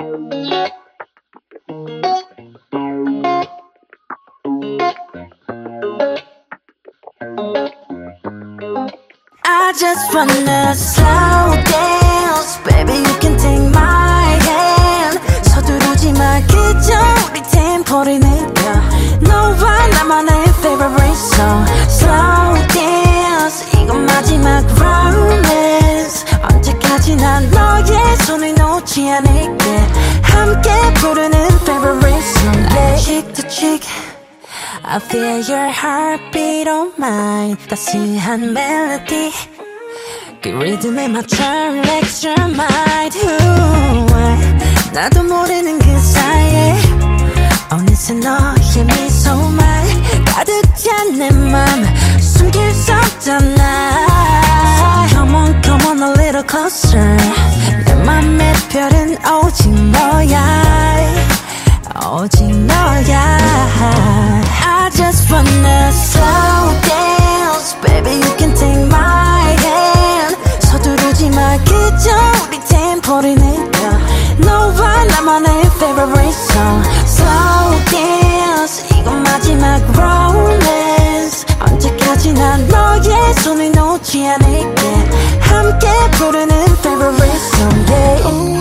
I just wanna slow dance. Baby, you can take my hand. 서두르지 마, 그저 우리 템포를 느껴. 너와 나만의 favorite song. Slow dance, 이건 마지막 romance. 언제까지나 너의 손을 놓지 않을게. 함께 부르는 favorite song. Yeah. Cheek to cheek, I feel your heartbeat on mine. 따스한 멜로디, 그 리듬에 맞춰 relax your mind. 나도 모르는 그 사이에 어느새 너의 미소만 가득 찬 내 맘 숨길 수 없잖아. Come on, come on a little closer. 내 맘의 별은 오직 너야, 오직 너야. I just wanna slow dance. Baby, you can take my hand. 서두르지 마, 그저 우리 템포를 느껴. 너와 나만의 favorite song. Slow dance, 이건 마지막 romance. 언제까지나 너의 손을 놓지 않을게. 함께 부르는 favorite song. Yeah.